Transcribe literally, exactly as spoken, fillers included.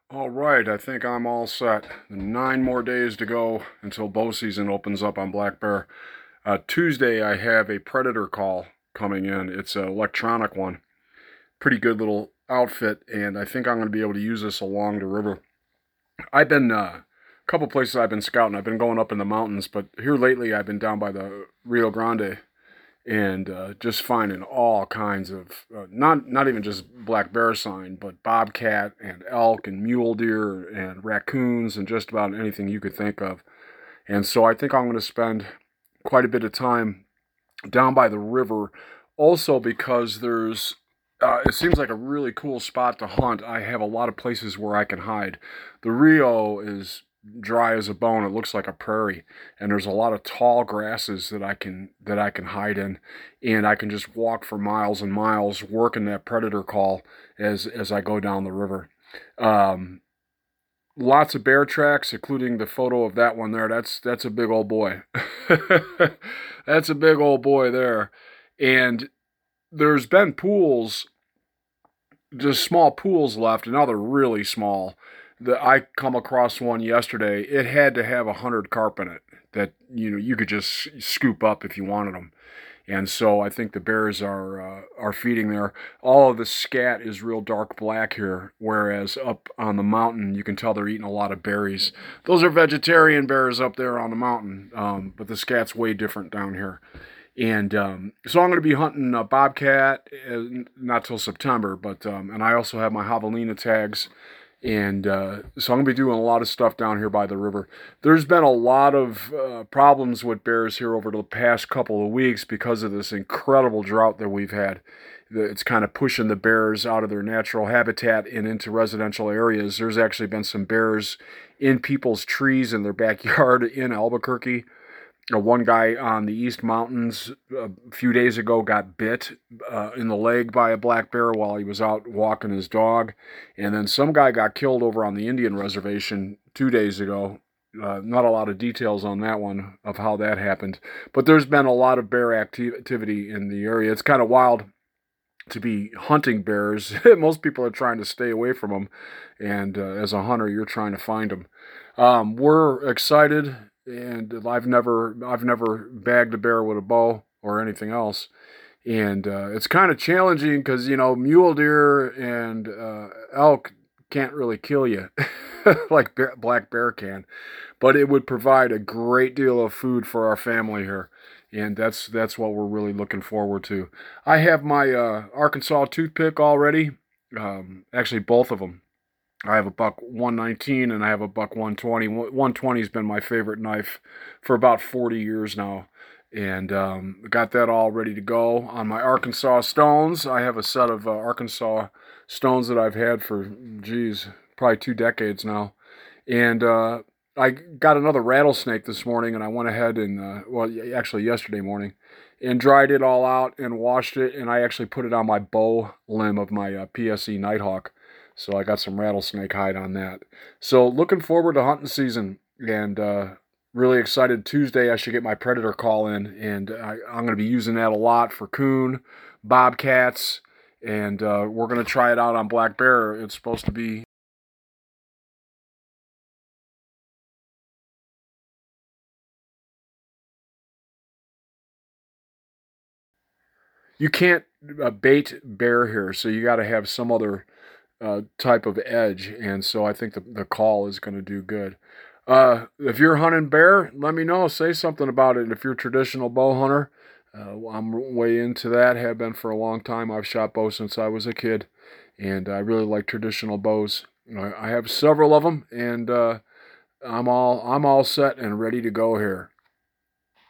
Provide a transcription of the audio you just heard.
All right, I think I'm all set. Nine more days to go until bow season opens up on black bear. Uh, Tuesday, I have a predator call coming in. It's an electronic one. Pretty good little outfit, and I think I'm going to be able to use this along the river. I've been, uh, a couple places I've been scouting. I've been going up in the mountains, but here lately I've been down by the Rio Grande and uh, just finding all kinds of uh, not not even just black bear sign, but bobcat and elk and mule deer and raccoons and just about anything you could think of. And so I think I'm going to spend quite a bit of time down by the river, also because there's uh, it seems like a really cool spot to hunt. I have a lot of places where I can hide. The Rio is dry as a bone. It looks like a prairie, and there's a lot of tall grasses that I can that I can hide in, and I can just walk for miles and miles working that predator call as as I go down the river. Um, Lots of bear tracks, including the photo of that one there. That's that's a big old boy. That's a big old boy there, and there's been pools, just small pools left, and now they're really small. The, I come across one yesterday. It had to have a hundred carp in it that you know you could just scoop up if you wanted them. And so I think the bears are uh, are feeding there. All of the scat is real dark black here, whereas up on the mountain you can tell they're eating a lot of berries. Those are vegetarian bears up there on the mountain, um, but the scat's way different down here. And um, so I'm going to be hunting a bobcat, uh, not till September, but um, and I also have my javelina tags, and uh, so I'm going to be doing a lot of stuff down here by the river. There's been a lot of uh, problems with bears here over the past couple of weeks because of this incredible drought that we've had. It's kind of pushing the bears out of their natural habitat and into residential areas. There's actually been some bears in people's trees in their backyard in Albuquerque. Uh, one guy on the East Mountains a few days ago got bit uh, in the leg by a black bear while he was out walking his dog. And then some guy got killed over on the Indian reservation two days ago. Uh, not a lot of details on that one of how that happened. But there's been a lot of bear acti- activity in the area. It's kind of wild to be hunting bears. Most people are trying to stay away from them. And uh, as a hunter, you're trying to find them. Um, we're excited, and I've never I've never bagged a bear with a bow or anything else, and uh, it's kind of challenging because you know mule deer and uh, elk can't really kill you like bear, black bear can, but it would provide a great deal of food for our family here, and that's that's what we're really looking forward to. I have my uh, Arkansas toothpick already, um, actually both of them. I have a buck one nineteen and I have a buck one twenty. one twenty has been my favorite knife for about forty years now. And um, got that all ready to go. On my Arkansas stones, I have a set of uh, Arkansas stones that I've had for, geez, probably two decades now. And uh, I got another rattlesnake this morning, and I went ahead and, uh, well, actually yesterday morning, and dried it all out and washed it, and I actually put it on my bow limb of my uh, P S E Nighthawk. So I got some rattlesnake hide on that. So looking forward to hunting season, and uh, really excited. Tuesday I should get my predator call in, and I, I'm going to be using that a lot for coon, bobcats, and uh, we're going to try it out on black bear. It's supposed to be. You can't uh, bait bear here, so you got to have some other uh, type of edge, and so I think the, the call is going to do good. Uh, if you're hunting bear, let me know. Say something about it. And if you're a traditional bow hunter, uh, I'm way into that. Have been for a long time. I've shot bow since I was a kid, and I really like traditional bows. I, I have several of them, and uh, I'm all I'm all set and ready to go here.